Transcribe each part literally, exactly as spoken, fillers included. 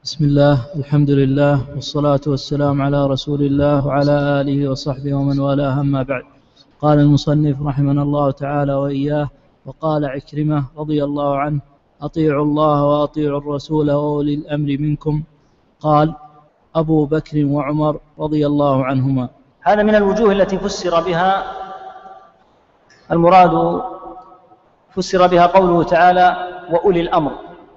بسم الله، الحمد لله، والصلاة والسلام على رسول الله وعلى آله وصحبه ومن والاه، أما بعد. قال المصنف رحمنا الله تعالى وإياه: وقال عكرمة رضي الله عنه: أطيعوا الله وأطيعوا الرسول وأولي الأمر منكم. قال أبو بكر وعمر رضي الله عنهما. هذا من الوجوه التي فسر بها المراد فسر بها قوله تعالى وأولي الأمر،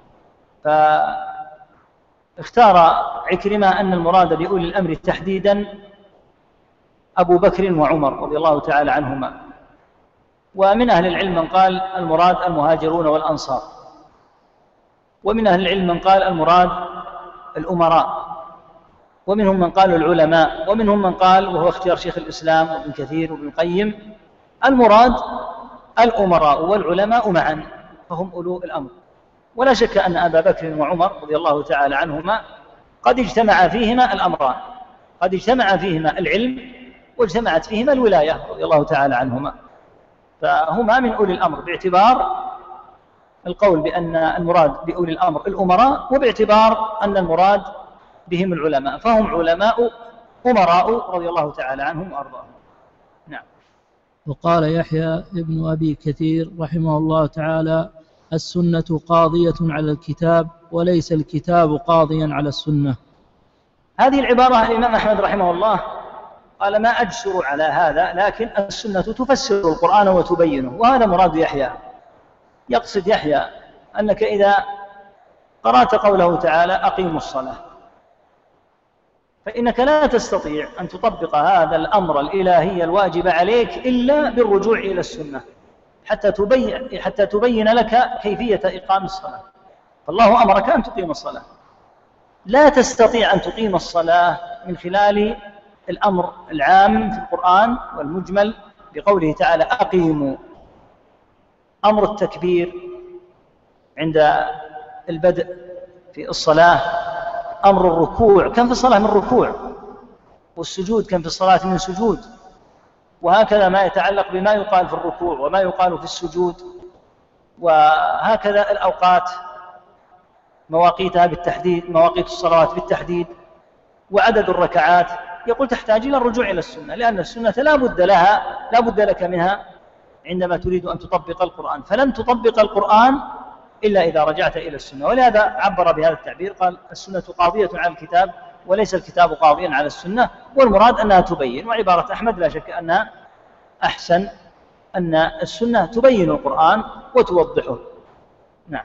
فاختار عكرمة أن المراد بأولي الأمر تحديدا أبو بكر وعمر رضي الله تعالى عنهما. ومن أهل العلم من قال المراد المهاجرون والأنصار، ومن أهل العلم من قال المراد الأمراء، ومنهم من قال العلماء، ومنهم من قال، وهو اختيار شيخ الإسلام وابن كثير وابن القيم، المراد الأمراء والعلماء معا، فهم أولو الأمر. ولا شك أن أبا بكر وعمر رضي الله تعالى عنهما قد اجتمع فيهما الأمران، قد اجتمع فيهما العلم واجتمعت فيهما الولاية رضي الله تعالى عنهما، فهما من أولي الأمر باعتبار القول بأن المراد بأولي الأمر الأمراء، وباعتبار أن المراد بهم العلماء، فهم علماء أمراء رضي الله تعالى عنهم وأرضاهم. نعم. وقال يحيى ابن أبي كثير رحمه الله تعالى: السنة قاضية على الكتاب وليس الكتاب قاضيا على السنة. هذه العبارة الإمام أحمد رحمه الله قال: ما أجسر على هذا، لكن السنة تفسر القرآن وتبينه، وهذا مراد يحيى. يقصد يحيى أنك إذا قرأت قوله تعالى أقيموا الصلاة، فإنك لا تستطيع أن تطبق هذا الأمر الإلهي الواجب عليك إلا بالرجوع إلى السنة حتى تبين, حتى تبين لك كيفية إقام الصلاة. فالله أمرك أن تقيم الصلاة، لا تستطيع أن تقيم الصلاة من خلال الأمر العام في القرآن والمجمل بقوله تعالى أقيموا. أمر التكبير عند البدء في الصلاة، أمر الركوع كان في الصلاة من ركوع، والسجود كان في الصلاة من سجود، وهكذا ما يتعلق بما يقال في الركوع وما يقال في السجود، وهكذا الأوقات مواقيتها بالتحديد، مواقيت الصلوات بالتحديد، وعدد الركعات. يقول تحتاج إلى الرجوع إلى السنة، لأن السنة لا بد لها لا بد لك منها عندما تريد أن تطبق القرآن، فلن تطبق القرآن إلا إذا رجعت إلى السنة. ولهذا عبر بهذا التعبير، قال السنة قاضية على الكتاب وليس الكتاب قاضيا على السنة، والمراد أنها تبين. وعبارة أحمد لا شك أنها أحسن، أن السنة تبين القرآن وتوضحه. نعم.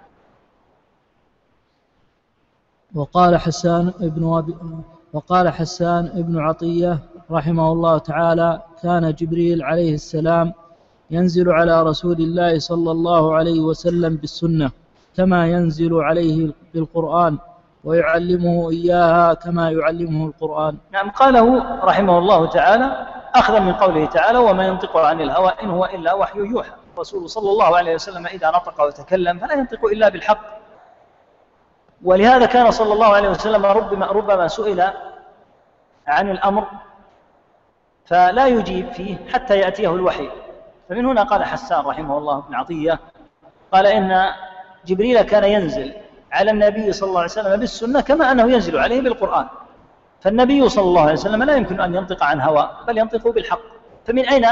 وقال حسان ابن أبي وقال حسان ابن عطية رحمه الله تعالى: كان جبريل عليه السلام ينزل على رسول الله صلى الله عليه وسلم بالسنة كما ينزل عليه بالقرآن، ويعلمه إياها كما يعلمه القرآن. نعم. قاله رحمه الله تعالى أخذا من قوله تعالى: وما ينطق عن الهوى إن هو إلا وحي يوحى. الرسول صلى الله عليه وسلم إذا نطق وتكلم فلا ينطق إلا بالحق، ولهذا كان صلى الله عليه وسلم ربما, ربما سئل عن الأمر فلا يجيب فيه حتى يأتيه الوحي. فمن هنا قال حسان رحمه الله ابن عطية، قال إن جبريل كان ينزل على النبي صلى الله عليه وسلم بالسنة كما أنه ينزل عليه بالقرآن، فالنبي صلى الله عليه وسلم لا يمكن أن ينطق عن هوى بل ينطق بالحق، فمن أين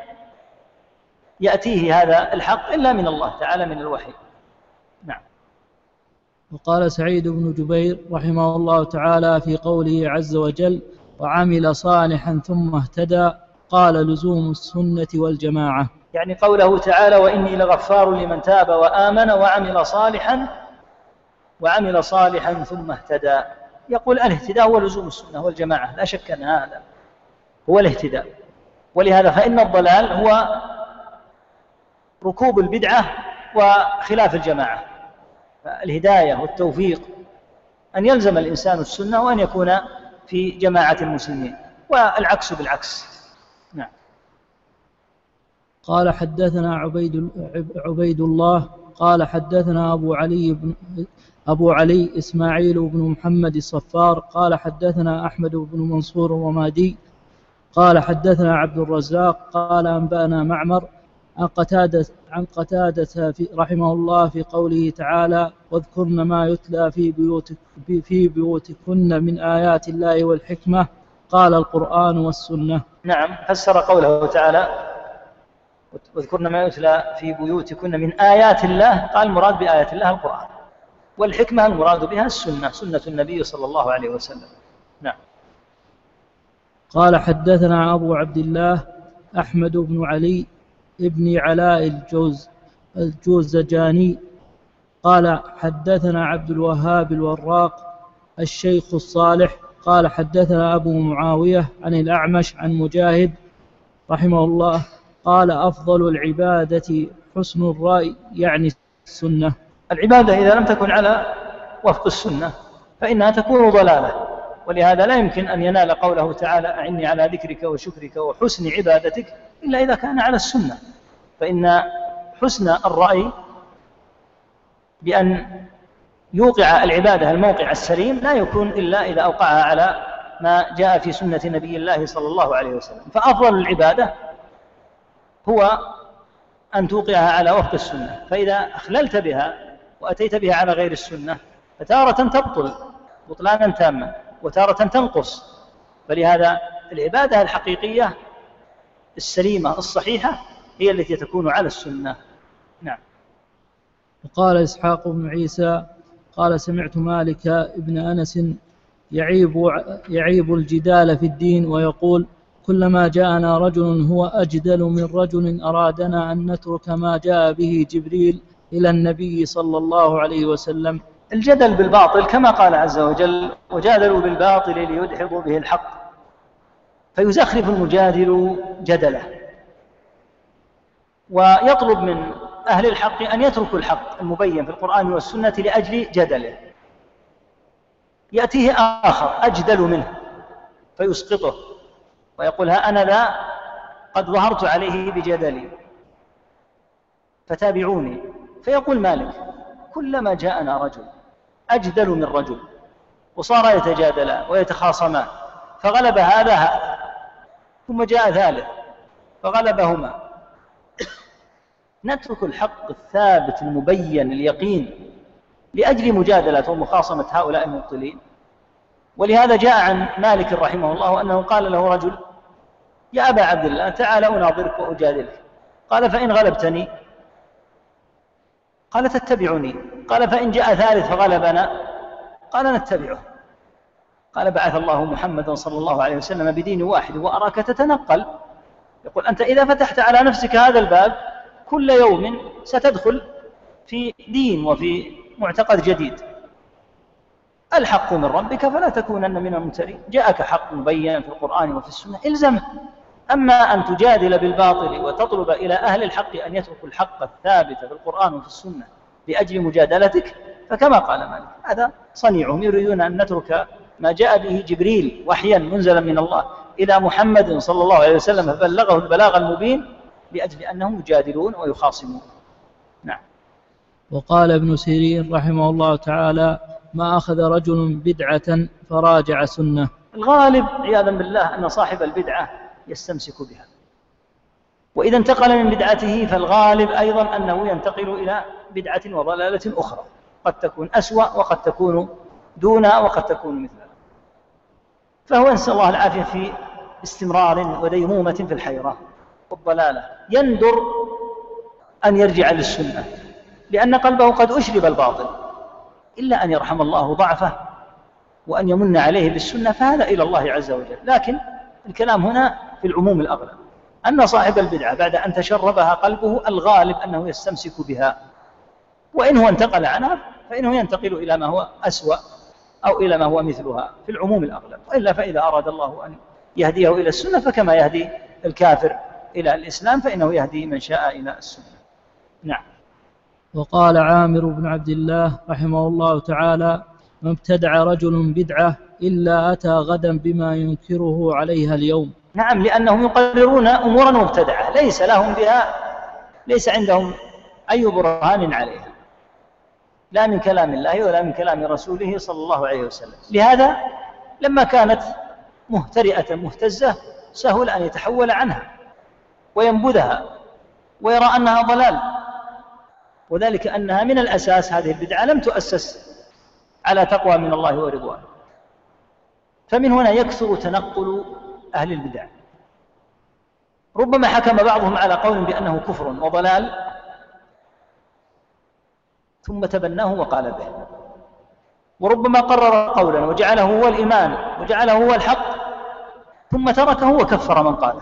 يأتيه هذا الحق إلا من الله تعالى من الوحي. نعم. وقال سعيد بن جبير رحمه الله تعالى في قوله عز وجل: وعمل صالحا ثم اهتدى، قال لزوم السنة والجماعة، يعني قوله تعالى: وإني لغفار لمن تاب وآمن وعمل صالحا وعمل صالحا ثم اهتدى. يقول الاهتداء هو لزوم السنة والجماعة، لا شك أن هذا هو الاهتداء. ولهذا فإن الضلال هو ركوب البدعة وخلاف الجماعة، فالهداية والتوفيق أن يلزم الإنسان السنة وأن يكون في جماعة المسلمين، والعكس بالعكس. نعم. قال حدثنا عبيد, عبيد الله قال حدثنا أبو علي بن أبو علي إسماعيل بن محمد الصفار قال حدثنا أحمد بن منصور الرمادي قال حدثنا عبد الرزاق قال أنبأنا معمر عن قتادة, عن قتادة في رحمه الله في قوله تعالى واذكرن ما يتلى في, بيوتك في بيوتكن من آيات الله والحكمة قال القرآن والسنة. نعم، فسر قوله تعالى واذكرن ما يتلى في بيوتكن من آيات الله، قال المراد بآيات الله القرآن، والحكمة المراد بها السنة، سنة النبي صلى الله عليه وسلم. نعم. قال حدثنا أبو عبد الله أحمد بن علي ابن علاء الجوز الجوزجاني قال حدثنا عبد الوهاب الوراق الشيخ الصالح قال حدثنا أبو معاوية عن الأعمش عن مجاهد رحمه الله قال أفضل العبادة حسن الرأي يعني السنة. العبادة إذا لم تكن على وفق السنة فإنها تكون ضلالة، ولهذا لا يمكن أن ينال قوله تعالى أعني على ذكرك وشكرك وحسن عبادتك إلا إذا كان على السنة، فإن حسن الرأي بأن يوقع العبادة الموقع السليم لا يكون إلا إذا أوقعها على ما جاء في سنة نبي الله صلى الله عليه وسلم. فأفضل العبادة هو أن توقعها على وفق السنة، فإذا أخللت بها وأتيت بها على غير السنة فتارة تبطل بطلانا تاما وتارة تنقص. فلهذا العبادة الحقيقية السليمة الصحيحة هي التي تكون على السنة. نعم. وقال إسحاق بن عيسى قال سمعت مالك ابن أنس يعيب, يعيب الجدال في الدين ويقول كلما جاءنا رجل هو أجدل من رجل أرادنا أن نترك ما جاء به جبريل إلى النبي صلى الله عليه وسلم. الجدل بالباطل كما قال عز وجل وجادلوا بالباطل ليدحضوا به الحق، فيزخرف المجادل جدله ويطلب من أهل الحق أن يتركوا الحق المبين في القرآن والسنة لأجل جدله. يأتيه آخر أجدل منه فيسقطه ويقول ها أنا ذا قد ظهرت عليه بجدلي فتابعوني. فيقول مالك كلما جاءنا رجل أجدل من رجل وصار يتجادلان ويتخاصمان فغلب هذا هذا ثم جاء ثالث فغلبهما، نترك الحق الثابت المبين اليقين لأجل مجادلة ومخاصمة هؤلاء المبطلين. ولهذا جاء عن مالك رحمه الله أنه قال له رجل يا أبا عبد الله تعال أناظرك وأجادلك، قال فإن غلبتني، قال تتبعني، قال فإن جاء ثالث فغلبنا، قال نتبعه، قال بعث الله محمدا صلى الله عليه وسلم بدين واحد وأراك تتنقل. يقول أنت إذا فتحت على نفسك هذا الباب كل يوم ستدخل في دين وفي معتقد جديد. الحق من ربك فلا تكونن من الممترين، جاءك حق مبين في القرآن وفي السنة الزمه. أما أن تجادل بالباطل وتطلب إلى أهل الحق أن يتركوا الحق الثابت في القرآن وفي السنة لأجل مجادلتك فكما قال مالك هذا صنيعهم، يريدون أن نترك ما جاء به جبريل وحيا منزلا من الله إلى محمد صلى الله عليه وسلم فبلغه البلاغ المبين لأجل أنهم يجادلون ويخاصمون. نعم. وقال ابن سيرين رحمه الله تعالى ما أخذ رجل بدعة فراجع سنة. الغالب عياذا بالله أن صاحب البدعة يستمسك بها، وإذا انتقل من بدعته فالغالب أيضا أنه ينتقل إلى بدعة وضلالة أخرى قد تكون أسوأ وقد تكون دونها وقد تكون مثلها، فهو نسأل الله العافية في استمرار وديمومة في الحيرة والضلالة. يندر أن يرجع للسنة لأن قلبه قد أشرب الباطل، إلا أن يرحم الله ضعفه وأن يمن عليه بالسنة فهذا إلى الله عز وجل. لكن الكلام هنا في العموم الأغلب أن صاحب البدعة بعد أن تشربها قلبه الغالب أنه يستمسك بها، وإن هو انتقل عنها فإنه ينتقل إلى ما هو أسوأ أو إلى ما هو مثلها في العموم الأغلب. وإلا فإذا أراد الله أن يهديه إلى السنة فكما يهدي الكافر إلى الإسلام فإنه يهدي من شاء إلى السنة. نعم. وقال عامر بن عبد الله رحمه الله تعالى ما ابتدع رجل بدعة إلا أتى غدا بما ينكره عليها اليوم. نعم، لأنهم يقررون أمورا مبتدعة ليس لهم بها ليس عندهم أي برهان عليها لا من كلام الله ولا من كلام رسوله صلى الله عليه وسلم. لهذا لما كانت مهترئة مهتزة سهل أن يتحول عنها وينبذها ويرى أنها ضلال، وذلك أنها من الأساس هذه البدعة لم تؤسس على تقوى من الله ورضوانه. فمن هنا يكثر تنقل أهل البدع، ربما حكم بعضهم على قول بأنه كفر وضلال ثم تبناه وقال به، وربما قرر قولا وجعله هو الإيمان وجعله هو الحق ثم تركه وكفر من قاله،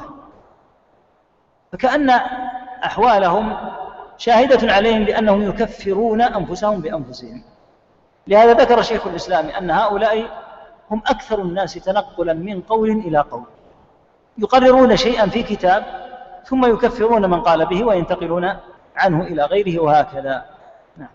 فكأن أحوالهم شاهدة عليهم بأنهم يكفرون أنفسهم بأنفسهم. لهذا ذكر شيخ الإسلام أن هؤلاء هم أكثر الناس تنقلا من قول إلى قول، يقررون شيئا في كتاب ثم يكفرون من قال به وينتقلون عنه إلى غيره وهكذا. نعم.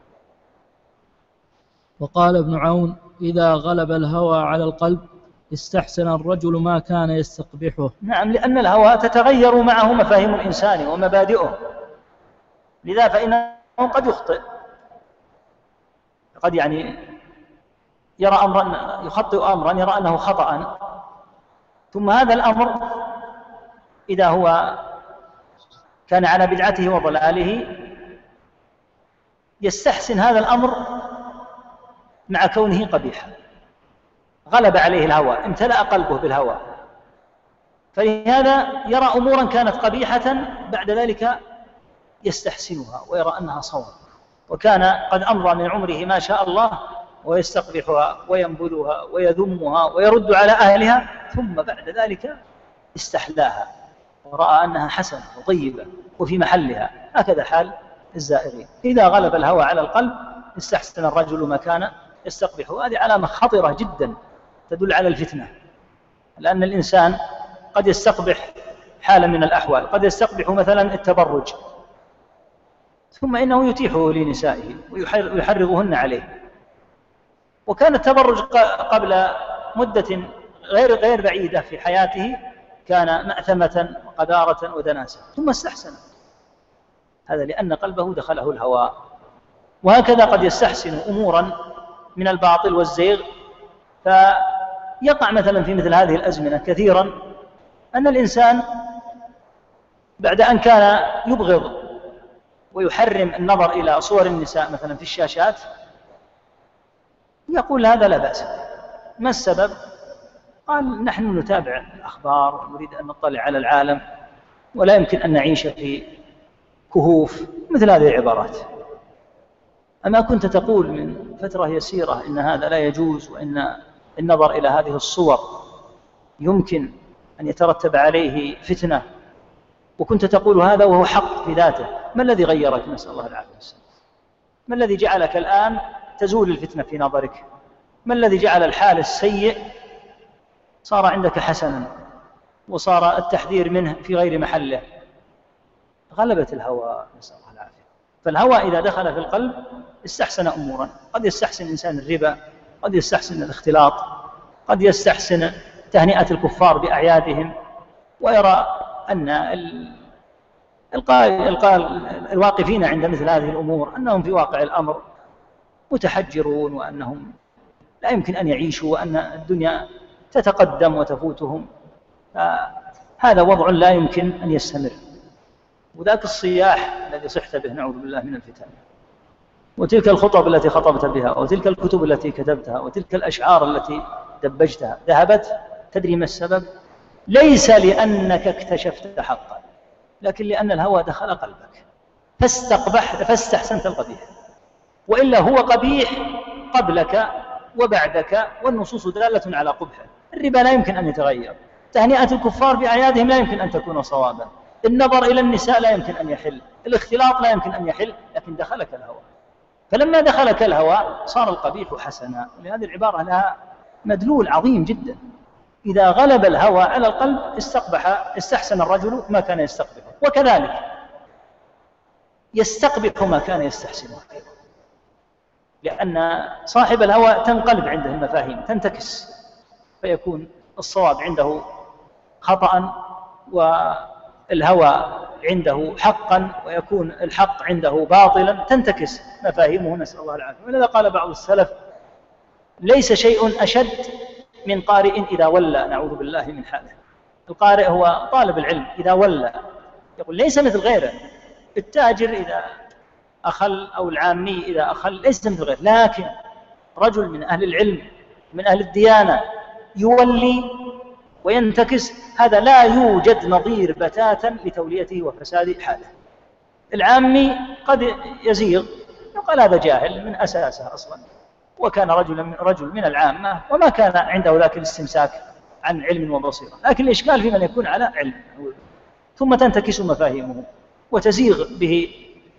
وقال ابن عون: إذا غلب الهوى على القلب استحسن الرجل ما كان يستقبحه. نعم، لأن الهوى تتغير معه مفاهيم الإنسان ومبادئه، لذا فإنه قد يخطئ، قد يعني يرى أمرا يخطئ أمرا يرى أنه خطأ، ثم هذا الأمر إذا هو كان على بدعته وضلاله يستحسن هذا الأمر مع كونه قبيحا، غلب عليه الهوى، امتلأ قلبه بالهوى، فلهذا يرى أمورا كانت قبيحة بعد ذلك يستحسنها ويرى أنها صواب، وكان قد أمضى من عمره ما شاء الله ويستقبحها وينبذها ويذمها ويرد على أهلها، ثم بعد ذلك استحلاها ورأى أنها حسنة وطيبة وفي محلها. هكذا حال الزائرين، إذا غلب الهوى على القلب استحسن الرجل ما كان يستقبحه. هذه علامة خطرة جدا تدل على الفتنة، لأن الإنسان قد يستقبح حالا من الأحوال، قد يستقبح مثلا التبرج ثم إنه يتيحه لنسائه ويحرضهن عليه، وكان التبرج قبل مدة غير غير بعيدة في حياته كان مأثمة وقذارة ودناسة، ثم استحسن، هذا لأن قلبه دخله الهوى. وهكذا قد يستحسن أمورا من الباطل والزيغ، فيقع مثلا في مثل هذه الأزمنة كثيرا أن الإنسان بعد أن كان يبغض ويحرم النظر إلى صور النساء مثلا في الشاشات يقول هذا لا بأس. ما السبب؟ قال: نحن نتابع الأخبار ونريد أن نطلع على العالم ولا يمكن أن نعيش في كهوف، مثل هذه العبارات. أما كنت تقول من فترة يسيرة إن هذا لا يجوز وإن النظر إلى هذه الصور يمكن أن يترتب عليه فتنة، وكنت تقول هذا وهو حق في ذاته، ما الذي غيرك؟ نسأل الله العافية والسلامة. ما الذي جعلك الآن تزول الفتنة في نظرك؟ ما الذي جعل الحال السيء صار عندك حسنا وصار التحذير منه في غير محله؟ غلبت الهوى، نسأل الله العافية. فالهوى إذا دخل في القلب استحسن أمورا، قد يستحسن الإنسان الربا، قد يستحسن الاختلاط، قد يستحسن تهنئة الكفار بأعيادهم، ويرى أن الواقفين عند مثل هذه الأمور أنهم في واقع الأمر متحجرون، وأنهم لا يمكن أن يعيشوا، وأن الدنيا تتقدم وتفوتهم. هذا وضع لا يمكن أن يستمر. وذاك الصياح الذي صحت به نعوذ بالله من الفتن، وتلك الخطب التي خطبت بها، وتلك الكتب التي كتبتها، وتلك الأشعار التي دبجتها ذهبت. تدري ما السبب؟ ليس لأنك اكتشفت حقا، لكن لأن الهوى دخل قلبك فاستقبح فاستحسنت القبيح، وإلا هو قبيح قبلك وبعدك، والنصوص دالة على قبحه. الربا لا يمكن أن يتغير، تهنئة الكفار بأعيادهم لا يمكن أن تكون صوابا، النظر إلى النساء لا يمكن أن يحل، الاختلاط لا يمكن أن يحل، لكن دخلك الهوى. فلما دخلك الهوى صار القبيح حسنا. لهذه العبارة لها مدلول عظيم جدا. إذا غلب الهوى على القلب استقبح استحسن الرجل ما كان يستقبحه، وكذلك يستقبح ما كان يستحسنه، لأن صاحب الهوى تنقلب عنده المفاهيم، تنتكس، فيكون الصواب عنده خطأ والهوى عنده حقا، ويكون الحق عنده باطلا، تنتكس مفاهيمه، نسأل الله العافية. ولذا قال بعض السلف: ليس شيء أشد من قارئ إذا ولى، نعوذ بالله من حاله. القارئ هو طالب العلم، إذا ولى يقول ليس مثل غيره، التاجر إذا أخل أو العامي إذا أخل ليس مثل غيره، لكن رجل من أهل العلم من أهل الديانة يولي وينتكس، هذا لا يوجد نظير بتاتا لتوليته وفساد حاله. العامي قد يزيغ، يقال هذا جاهل من أساسه أصلا، وكان رجل رجل من العامة وما كان عنده ذاك الاستمساك عن علم وبصيرة، لكن الإشكال في من يكون على علم ثم تنتكس مفاهيمه وتزيغ به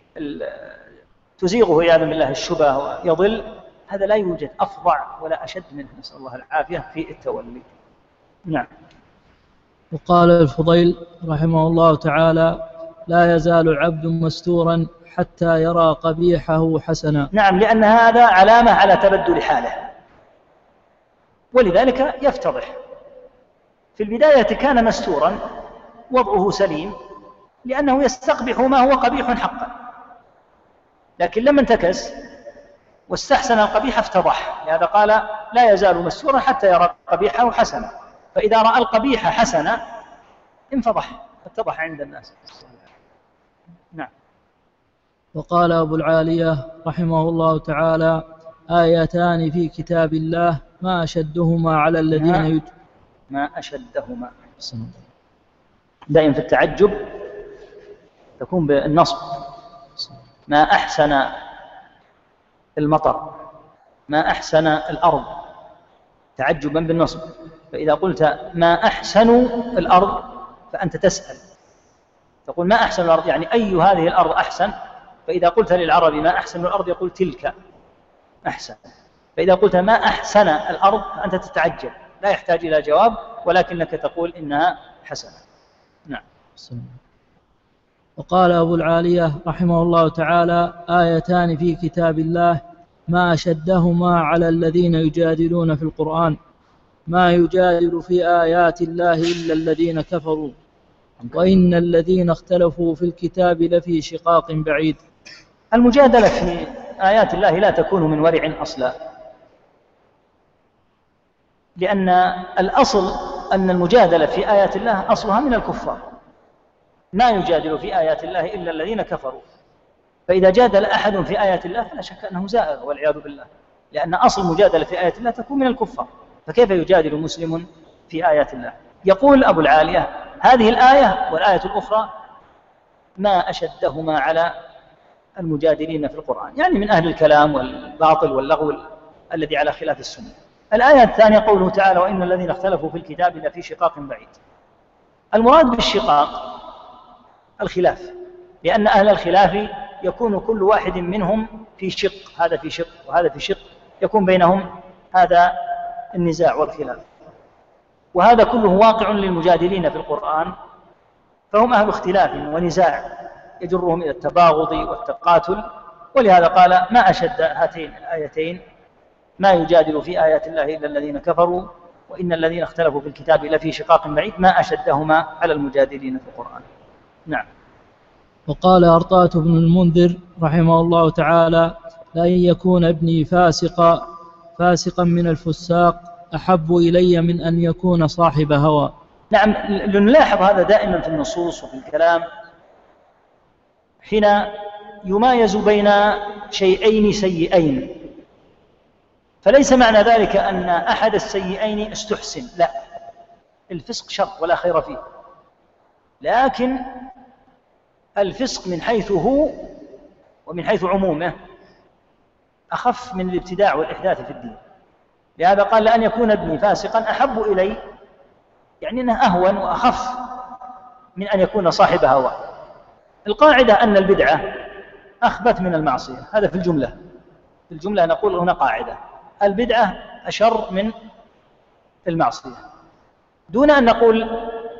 تزيغه عياذا بالله الشبه ويضل، هذا لا يوجد أفظع ولا أشد منه، نسأل الله العافية في التولي. نعم. وقال الفضيل رحمه الله تعالى: لا يزال العبد مستورا حتى يرى قبيحه حسنا. نعم، لأن هذا علامة على تبدل حاله، ولذلك يفتضح. في البداية كان مستورا وضعه سليم لأنه يستقبح ما هو قبيح حقا، لكن لما انتكس واستحسن القبيح افتضح، لهذا قال: لا يزال مستورا حتى يرى قبيحه حسنا، فإذا رأى القبيح حسنا انفضح اتضح عند الناس. نعم. وقال أبو العالية رحمه الله تعالى: آيتان في كتاب الله ما أشدهما على الذين ما, يت... ما أشدهما دائما في التعجب تكون بالنصب، ما أحسن المطر، ما أحسن الأرض، تعجبا بالنصب. فإذا قلت ما أحسن الأرض فأنت تسأل، تقول ما أحسن الأرض يعني أي هذه الأرض أحسن، فإذا قلت للعربي ما أحسن الأرض يقول تلك أحسن، فإذا قلت ما أحسن الأرض فأنت تتعجب، لا يحتاج إلى جواب ولكنك تقول إنها حسنة. نعم. وقال أبو العالية رحمه الله تعالى: آيتان في كتاب الله ما أشدهما على الذين يجادلون في القرآن، ما يجادل في آيات الله إلا الذين كفروا، وإن الذين اختلفوا في الكتاب لفي شقاق بعيد. المجادلة في آيات الله لا تكون من ورع أصلا، لأن الأصل أن المجادلة في آيات الله أصلها من الكفار، ما يجادل في آيات الله إلا الذين كفروا، فإذا جادل أحد في آيات الله فلا شك أنه زائغ والعياذ بالله، لأن أصل مجادلة في آيات الله تكون من الكفار، فكيف يجادل مسلم في آيات الله؟ يقول أبو العالية: هذه الآية والآية الأخرى ما أشدهما على المجادلين في القرآن، يعني من أهل الكلام والباطل واللغو الذي على خلاف السنة. الآية الثانية قوله تعالى: وإن الذين اختلفوا في الكتاب لفي شقاق بعيد. المراد بالشقاق الخلاف، لأن أهل الخلاف يكون كل واحد منهم في شق، هذا في شق وهذا في شق، يكون بينهم هذا النزاع والخلاف، وهذا كله واقع للمجادلين في القرآن، فهم أهل اختلاف ونزاع يجرهم إلى التباغض والتقاتل، ولهذا قال: ما أشد هاتين الآيتين ما يجادل في آيات الله إلا الذين كفروا، وإن الذين اختلفوا في الكتاب لفي شقاق بعيد، ما أشدهما على المجادلين في القرآن. نعم. وقال أرطاة بن المنذر رحمه الله تعالى: لأن يكون ابني فاسقا فاسقا من الفساق أحب إلي من أن يكون صاحب هوى. نعم، لنلاحظ هذا دائما في النصوص وفي الكلام، حين يمايز بين شيئين سيئين، فليس معنى ذلك أن أحد السيئين استحسن، لا، الفسق شر ولا خير فيه، لكن الفسق من حيث هو ومن حيث عمومه أخف من الابتداع والإحداث في الدين، لهذا قال: لأن يكون ابني فاسقا أحب إلي، يعني أنه أهون وأخف من أن يكون صاحب هوى. القاعدة أن البدعة أخبث من المعصية، هذا في الجملة، في الجملة نقول هنا قاعدة: البدعة أشر من المعصية، دون أن نقول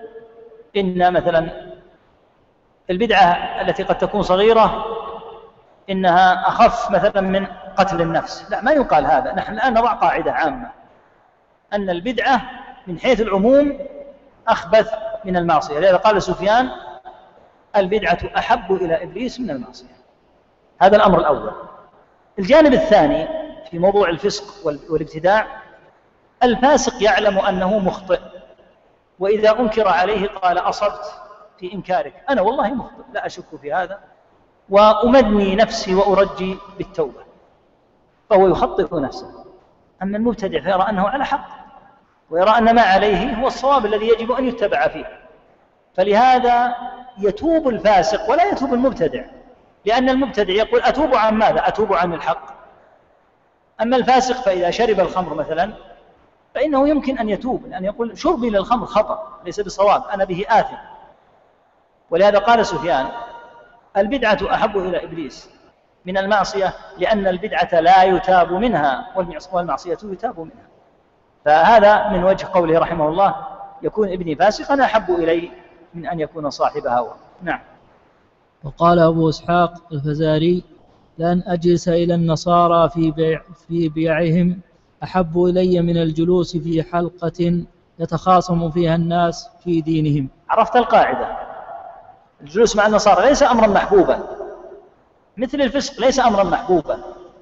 إن مثلا البدعة التي قد تكون صغيرة إنها أخف مثلا من قتل النفس، لا، ما يقال هذا. نحن الآن نضع قاعدة عامة أن البدعة من حيث العموم أخبث من المعصية، لذلك قال سفيان: البدعة أحب إلى إبليس من المعصية. هذا الأمر الأول. الجانب الثاني في موضوع الفسق والابتداع: الفاسق يعلم أنه مخطئ، وإذا أنكر عليه قال: أصبت في إنكارك، أنا والله مخطئ لا أشك في هذا، وأمدني نفسي وأرجي بالتوبة، فهو يخطئ نفسه. أما المبتدع فيرى أنه على حق ويرى أن ما عليه هو الصواب الذي يجب أن يتبع فيه، فلهذا يتوب الفاسق ولا يتوب المبتدع، لأن المبتدع يقول أتوب عن ماذا؟ أتوب عن الحق. أما الفاسق فإذا شرب الخمر مثلا فإنه يمكن أن يتوب، لأن يقول شربي للخمر خطأ ليس بصواب، أنا به آثم. ولهذا قال سفيان البدعة أحب إلى إبليس من المعصية، لأن البدعة لا يتاب منها والمعصية يتاب منها. فهذا من وجه قوله رحمه الله يكون ابني فاسقا أحب إلي من أن يكون صاحب هوى. نعم. وقال أبو إسحاق الفزاري لأن أجلس إلى النصارى في بيع في بيعهم أحب إلي من الجلوس في حلقة يتخاصم فيها الناس في دينهم. عرفت القاعدة؟ الجلوس مع النصارى ليس أمرا محبوبا، مثل الفسق ليس أمرا محبوبا.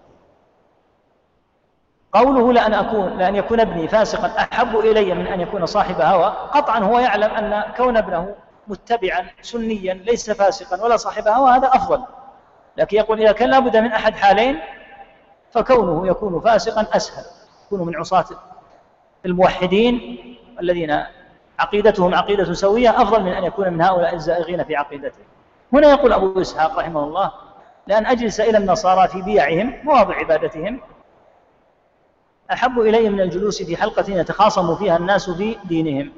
قوله لأن أكون لأن يكون ابني فاسقا أحب إلي من أن يكون صاحب هوى، قطعا هو يعلم أن كون ابنه متبعا سنيا ليس فاسقا ولا صاحب هوى هذا أفضل، لكن يقول إذا كان لابد من أحد حالين فكونه يكون فاسقا أسهل، يكون من عصاة الموحدين الذين عقيدتهم عقيدة سوية أفضل من أن يكون من هؤلاء الزائغين في عقيدتهم. هنا يقول أبو إسحاق رحمه الله لأن أجلس إلى النصارى في بيعهم مواضع عبادتهم أحب إلي من الجلوس في حلقة يتخاصم فيها الناس في دينهم،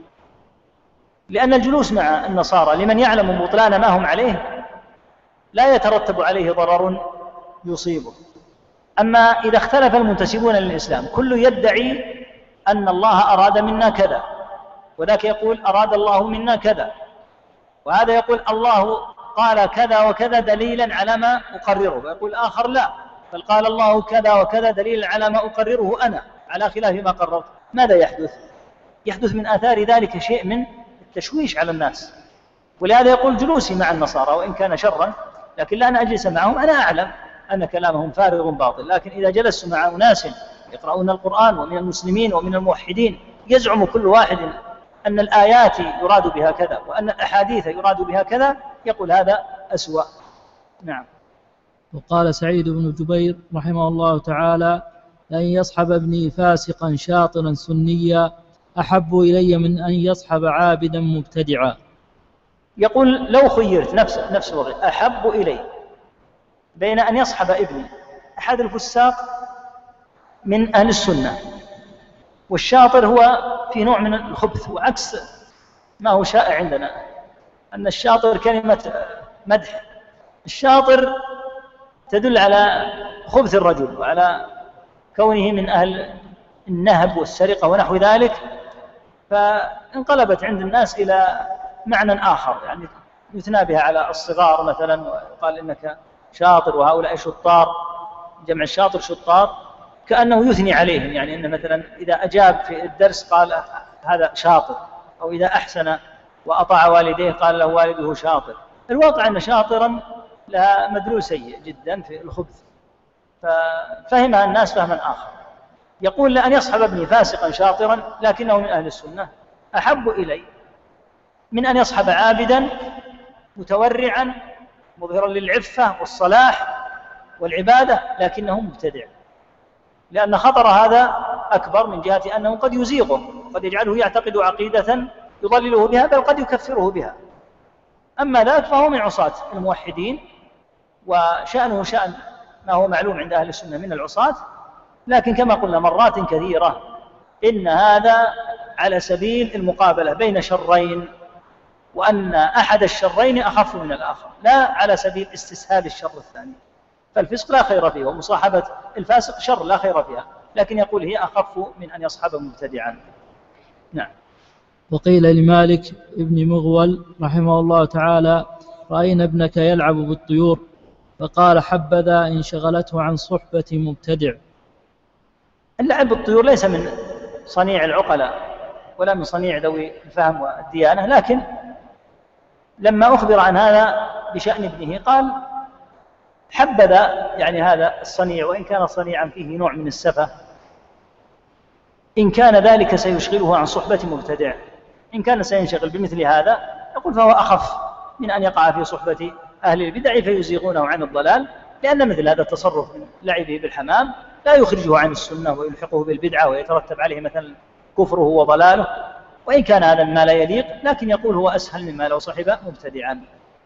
لأن الجلوس مع النصارى لمن يعلم بطلان ما هم عليه لا يترتب عليه ضرر يصيبه. أما إذا اختلف المنتسبون للإسلام كل يدعي أن الله أراد منا كذا، وذاك يقول أراد الله منا كذا، وهذا يقول الله قال كذا وكذا دليلا على ما أقرره، ويقول آخر لا بل قال الله كذا وكذا دليلا على ما أقرره أنا على خلاف ما قررت، ماذا يحدث؟ يحدث من آثار ذلك شيء من التشويش على الناس. ولهذا يقول جلوسي مع النصارى وإن كان شرا لكن لا أنا أجلس معهم أنا أعلم أن كلامهم فارغ باطل، لكن إذا جلست مع أناس يقرؤون القرآن ومن المسلمين ومن الموحدين يزعم كل واحد أن الآيات يراد بها كذا وأن الأحاديث يراد بها كذا، يقول هذا أسوأ. نعم. وقال سعيد بن جبير رحمه الله تعالى لأن يصحب ابني فاسقا شاطرا سنيا أحب إلي من أن يصحب عابدا مبتدعا. يقول لو خيرت نفس نفس الوضع أحب إلي بين أن يصحب ابني أحد الفساق من أهل السنة، والشاطر هو في نوع من الخبث، وعكس ما هو شائع عندنا أن الشاطر كلمة مدح. الشاطر تدل على خبث الرجل وعلى كونه من أهل النهب والسرقة ونحو ذلك، فانقلبت عند الناس إلى معنى آخر، يعني يثنى بها على الصغار مثلا وقال إنك شاطر وهؤلاء شطار، جمع الشاطر شطار، كأنه يثني عليهم، يعني إن مثلا إذا أجاب في الدرس قال هذا شاطر، أو إذا أحسن وأطاع والديه قال له والده شاطر. الواقع أن شاطرا لها مدلول سيء جدا في الخبث، ففهمها الناس فهما آخر. يقول لأن يصحب ابني فاسقا شاطرا لكنه من أهل السنة أحب إلي من أن يصحب عابدا متورعا مظهرا للعفة والصلاح والعبادة لكنه مبتدع، لأن خطر هذا أكبر من جهة أنه قد يزيغه، قد يجعله يعتقد عقيدة يضلله بها بل قد يكفره بها. أما ذاك فهو من عصاة الموحدين وشأنه شأن ما هو معلوم عند أهل السنة من العصاة، لكن كما قلنا مرات كثيرة إن هذا على سبيل المقابلة بين شرين، وأن أحد الشرين أخف من الآخر، لا على سبيل استسهال الشر الثاني. فالفسق لا خير فيه ومصاحبة الفاسق شر لا خير فيها، لكن يقول هي أخف من أن يصحب مبتدعا. نعم. وقيل لمالك ابن مغول رحمه الله تعالى رأينا ابنك يلعب بالطيور، فقال حبذا إن شغلته عن صحبة مبتدع. اللعب بالطيور ليس من صنيع العقلاء ولا من صنيع ذوي الفهم والديانة، لكن لما أخبر عن هذا بشأن ابنه قال حبذا يعني هذا الصنيع، وإن كان صنيعا فيه نوع من السفة، إن كان ذلك سيشغله عن صحبة مبتدع. إن كان سينشغل بمثل هذا يقول فهو أخف من أن يقع في صحبة أهل البدع فيزيغونه عن الضلال، لأن مثل هذا التصرف من لعبه بالحمام لا يخرجه عن السنة ويلحقه بالبدعة ويترتب عليه مثلا كفره وضلاله، وإن كان هذا مما لا يليق، لكن يقول هو أسهل مما لو صحب مبتدعا.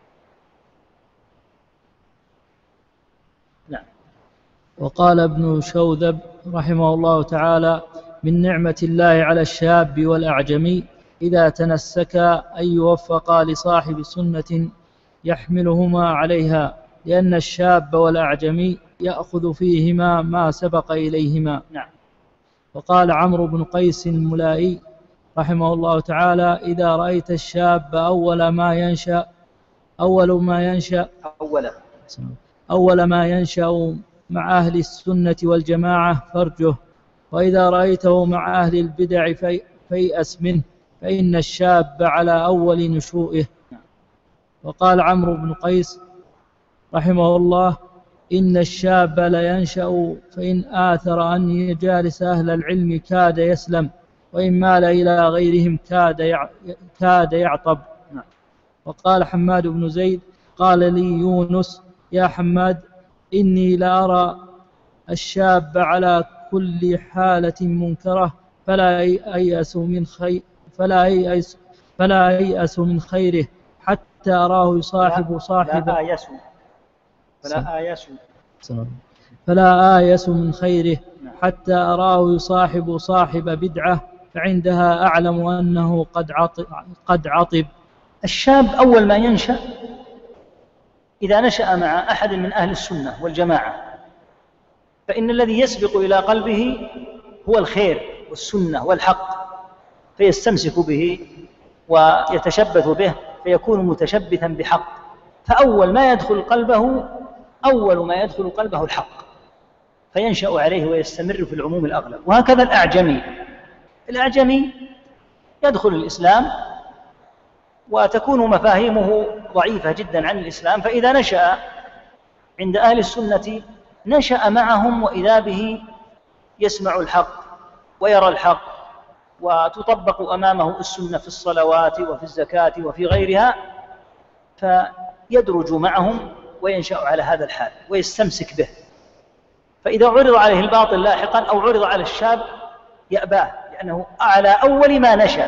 نعم. وقال ابن شوذب رحمه الله تعالى: من نعمة الله على الشاب والأعجمي إذا تنسكا أن يوفقا لصاحب سنة يحملهما عليها، لأن الشاب والأعجمي يأخذ فيهما ما سبق إليهما. نعم. وقال عمرو بن قيس الملائي رحمه الله تعالى: إذا رأيت الشاب أول ما ينشأ أول ما ينشأ أول أول ما ينشأ مع أهل السنة والجماعة فارجه، وإذا رأيته مع أهل البدع في فيأس منه، فإن الشاب على أول نشوئه. وقال عمرو بن قيس رحمه الله: إن الشاب لينشأ فإن آثر أن يجالس أهل العلم كاد يسلم، وإن مال إلى غيرهم كاد كاد يعطب. وقال حماد بن زيد: قال لي يونس: يا حماد، إني لأرى الشاب على كل حالة منكرة، فلا ييأس من خير فلا ييأس فلا ييأس من خيره حتى أراه يصاحب صاحب لا آيس فلا آيس فلا آيس من خيره حتى أراه يصاحب صاحب بدعة، فعندها أعلم أنه قد عطب, قد عطب. الشاب أول ما ينشأ إذا نشأ مع أحد من أهل السنة والجماعة، فإن الذي يسبق إلى قلبه هو الخير والسنة والحق، فيستمسك به ويتشبث به، فيكون متشبثا بحق. فأول ما يدخل قلبه أول ما يدخل قلبه الحق، فينشأ عليه ويستمر في العموم الأغلب. وهكذا الأعجمي الأعجمي يدخل الإسلام وتكون مفاهيمه ضعيفة جدا عن الإسلام، فإذا نشأ عند أهل السنة نشأ معهم، وإذا به يسمع الحق ويرى الحق، وتطبق أمامه السنة في الصلوات وفي الزكاة وفي غيرها، فيدرج معهم وينشأ على هذا الحال ويستمسك به. فإذا عرض عليه الباطل لاحقا أو عرض على الشاب يأباه، لأنه على أول ما نشأ.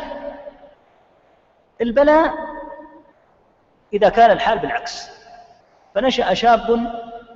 البلاء إذا كان الحال بالعكس، فنشأ شاب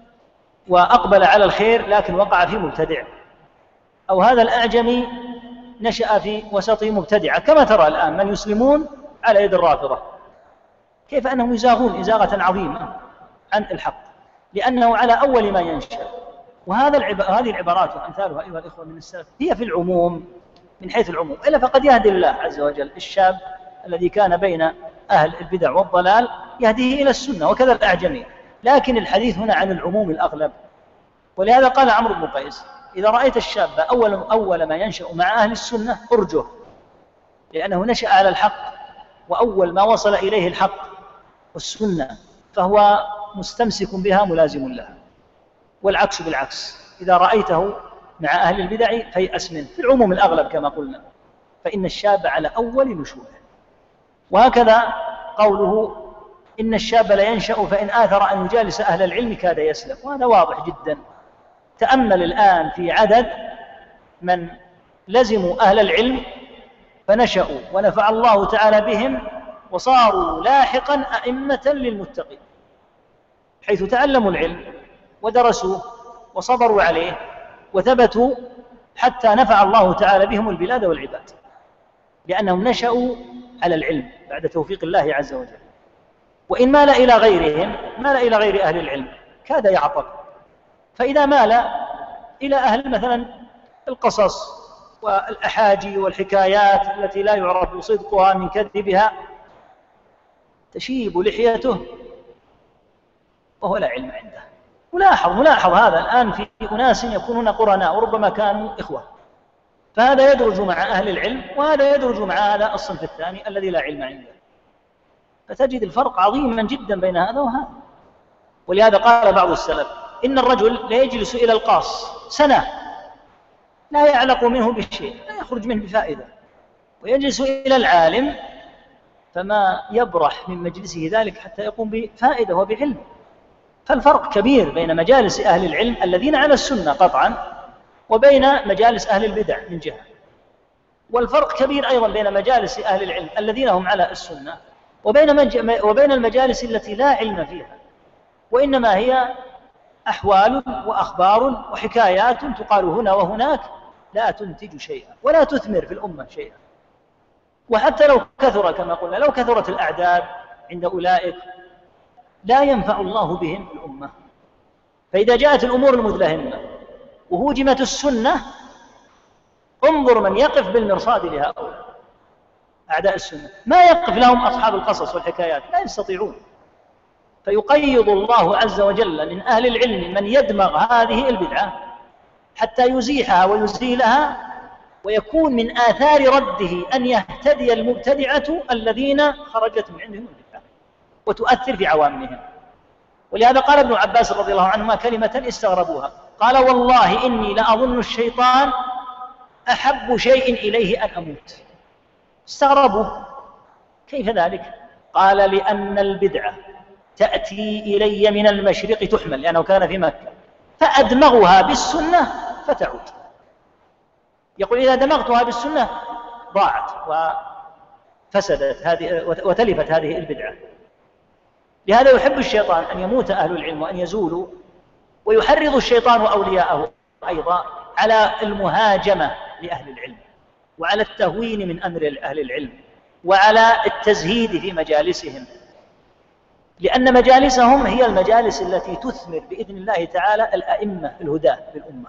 وأقبل على الخير لكن وقع في مبتدع، أو هذا الأعجمي نشأ في وسط مبتدعة، كما ترى الآن من يسلمون على يد الرافضة، كيف أنهم يزاغون إزاغة عظيمة عن الحق، لأنه على أول ما ينشأ. وهذا العب... هذه العبارات وأمثالها أيها الإخوة من السلف هي في العموم، من حيث العموم، إلا فقد يهدي الله عز وجل الشاب الذي كان بين أهل البدع والضلال يهديه إلى السنة، وكذا الأعجمي، لكن الحديث هنا عن العموم الأغلب. ولهذا قال عمرو بن قيس: إذا رأيت الشاب أول, أول ما ينشأ مع أهل السنة أرجه، لأنه نشأ على الحق، وأول ما وصل إليه الحق والسنة فهو مستمسك بها ملازم لها. والعكس بالعكس، إذا رأيته مع أهل البدع فيأس منه، في العموم الأغلب كما قلنا، فإن الشاب على أول نشوئه. وهكذا قوله: إن الشاب لا ينشأ فإن آثر أن يجالس أهل العلم كاد يسلم، وهذا واضح جدا. تأمل الآن في عدد من لزموا أهل العلم فنشأوا ونفع الله تعالى بهم، وصاروا لاحقا أئمة للمتقين، حيث تعلموا العلم ودرسوه وصبروا عليه وثبتوا حتى نفع الله تعالى بهم البلاد والعباد، لأنهم نشأوا على العلم بعد توفيق الله عز وجل. وإن مال إلى غيرهم، مال إلى غير أهل العلم كاد يعطب. فإذا مال إلى أهل مثلا القصص والأحاجي والحكايات التي لا يعرف صدقها من كذبها، تشيب لحيته وهو لا علم عنده. ملاحظ ملاحظ هذا الآن في أناس يكونون قرناء وربما كانوا إخوة، فهذا يدرج مع أهل العلم وهذا يدرج مع هذا الصنف الثاني الذي لا علم عنده، فتجد الفرق عظيما جدا بين هذا وهذا. ولهذا قال بعض السلف: إن الرجل لا يجلس إلى القاص سنة لا يعلق منه بشيء، لا يخرج منه بفائدة، ويجلس إلى العالم فما يبرح من مجلسه ذلك حتى يقوم بفائدة وبعلم. فالفرق كبير بين مجالس أهل العلم الذين على السنة قطعا وبين مجالس أهل البدع من جهة، والفرق كبير أيضا بين مجالس أهل العلم الذين هم على السنة وبين, مج... وبين المجالس التي لا علم فيها، وإنما هي أحوال وأخبار وحكايات تقال هنا وهناك لا تنتج شيئا ولا تثمر في الأمة شيئا. وحتى لو كثر كما قلنا، لو كثرت الأعداد عند أولئك لا ينفع الله بهم الأمة. فإذا جاءت الأمور المدلهمة وهوجمت السنة، انظر من يقف بالمرصاد لهؤلاء أعداء السنة، ما يقف لهم أصحاب القصص والحكايات، لا يستطيعون. فيقيض الله عز وجل من أهل العلم من يدمغ هذه البدعة حتى يزيحها ويزيلها، ويكون من آثار رده أن يهتدي المبتدعة الذين خرجت من عندهم البدعة وتؤثر في عوامهم. ولهذا قال ابن عباس رضي الله عنهما كلمة استغربوها، قال: والله إني لأظن الشيطان أحب شيء إليه أن أموت. استغربوا، كيف ذلك؟ قال: لأن البدعة تأتي إلي من المشرق تحمل، لأنه كان في مكة، فأدمغها بالسنة فتعود. يقول: إذا دمغتها بالسنة ضاعت وفسدت هذه وتلفت هذه البدعة. لهذا يحب الشيطان أن يموت أهل العلم وأن يزولوا، ويحرض الشيطان وأولياءه أيضا على المهاجمة لأهل العلم وعلى التهوين من أمر أهل العلم وعلى التزهيد في مجالسهم، لأن مجالسهم هي المجالس التي تثمر بإذن الله تعالى الأئمة الهداة للأمة.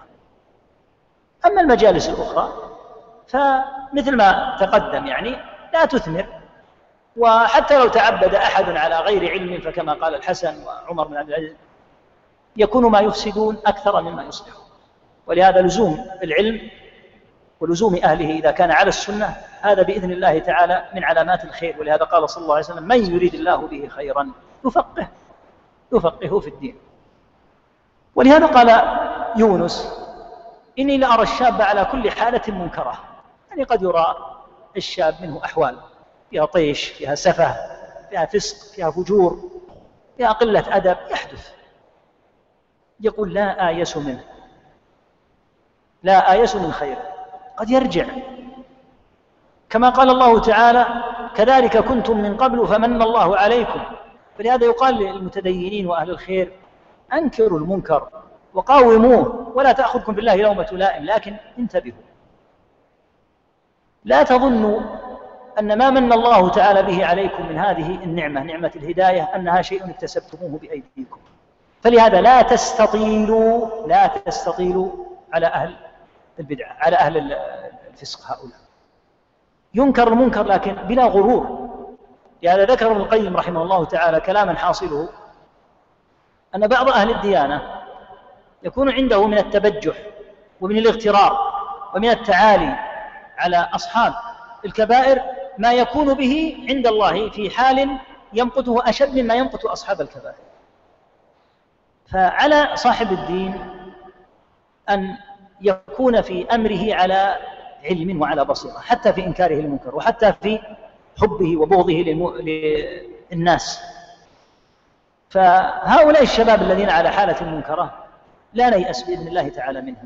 أما المجالس الأخرى فمثل ما تقدم يعني لا تثمر، وحتى لو تعبد أحد على غير علم فكما قال الحسن وعمر بن عبد العزيز يكون ما يفسدون أكثر مما يصلحون. ولهذا لزوم العلم ولزوم أهله إذا كان على السنة هذا بإذن الله تعالى من علامات الخير. ولهذا قال صلى الله عليه وسلم: من يريد الله به خيرا يفقه يفقهه في الدين. ولهذا قال يونس: إني لأرى الشاب على كل حالة منكرة. يعني قد يرى الشاب منه أحوال فيها طيش، فيها سفه، فيها فسق، فيها فجور، فيها قلة أدب، يحدث. يقول: لا آيس منه، لا آيس من خير، قد يرجع. كما قال الله تعالى: كذلك كنتم من قبل فمن الله عليكم. فلهذا يقال للمتدينين وأهل الخير: أنكروا المنكر وقاوموه ولا تأخذكم بالله لومة لائم، لكن انتبهوا، لا تظنوا أن ما من الله تعالى به عليكم من هذه النعمة، نعمة الهداية، أنها شيء اكتسبتموه بأيديكم. فلهذا لا تستطيلوا لا تستطيلوا على أهل البدعة، على أهل الفسق. هؤلاء ينكر المنكر لكن بلا غرور. لهذا ذكر ابن القيم رحمه الله تعالى كلاما حاصله أن بعض أهل الديانة يكون عنده من التبجح ومن الاغترار ومن التعالي على أصحاب الكبائر ما يكون به عند الله في حال يمقته أشد مما يمقت أصحاب الكبائر. فعلى صاحب الدين أن يكون في أمره على علم وعلى بصيرة، حتى في إنكاره المنكر وحتى في حبه وبغضه للناس. فهؤلاء الشباب الذين على حالة منكرة لا نيأس بإذن الله تعالى منهم.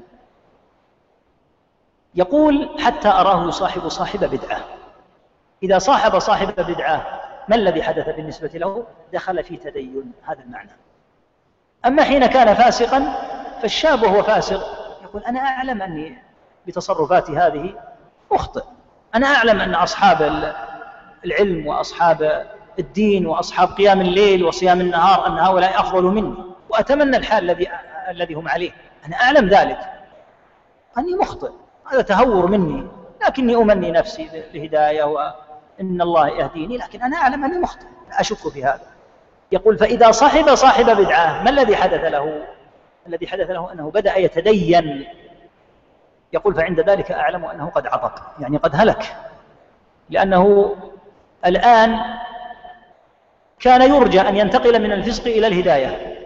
يقول: حتى أراه يصاحب صاحب بدعة. إذا صاحب صاحب بدعة ما الذي حدث بالنسبة له؟ دخل في تدين، هذا المعنى. أما حين كان فاسقا فالشاب وهو فاسق يقول: أنا أعلم أني بتصرفاتي هذه أخطئ، أنا أعلم أن أصحاب العلم وأصحاب الدين وأصحاب قيام الليل وصيام النهار أن هؤلاء أفضل مني، وأتمنى الحال الذي الذي هم عليه، أنا أعلم ذلك أني مخطئ، هذا تهور مني، لكني أمني نفسي لهداية وإن الله يهديني، لكن أنا أعلم أني مخطئ، لا أشك في هذا. يقول: فإذا صاحب صاحب بدعة ما الذي حدث له؟ الذي حدث له أنه بدأ يتدين. يقول: فعند ذلك أعلم أنه قد عطق، يعني قد هلك، لأنه الآن كان يرجى أن ينتقل من الفسق إلى الهداية،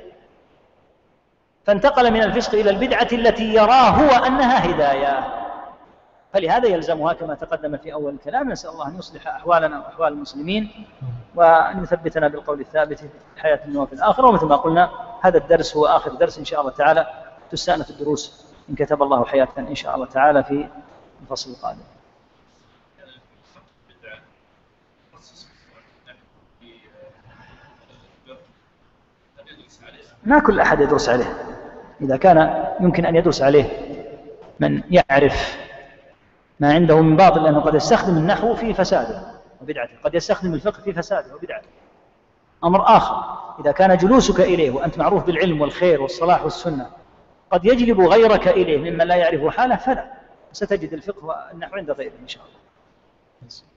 فانتقل من الفسق إلى البدعة التي يراه هو أنها هداية. فلهذا يلزمها كما تقدم في أول الكلام. نسأل الله أن يصلح أحوالنا وأحوال المسلمين وأن يثبتنا بالقول الثابت في الحياة الدنيا وفي الآخرة. ومثل ما قلنا هذا الدرس هو آخر درس إن شاء الله تعالى تستأنف الدروس إن كتب الله حياتنا إن شاء الله تعالى في الفصل القادم. ما كل أحد يدرس عليه، إذا كان يمكن أن يدرس عليه من يعرف ما عنده من باطل، لأنه قد يستخدم النحو في فساده وبدعته، قد يستخدم الفقه في فساده وبدعته. أمر آخر إذا كان جلوسك إليه وأنت معروف بالعلم والخير والصلاح والسنة قد يجلب غيرك إليه ممن لا يعرف حاله، فلا، ستجد الفقه والنحو عند غيره إن شاء الله.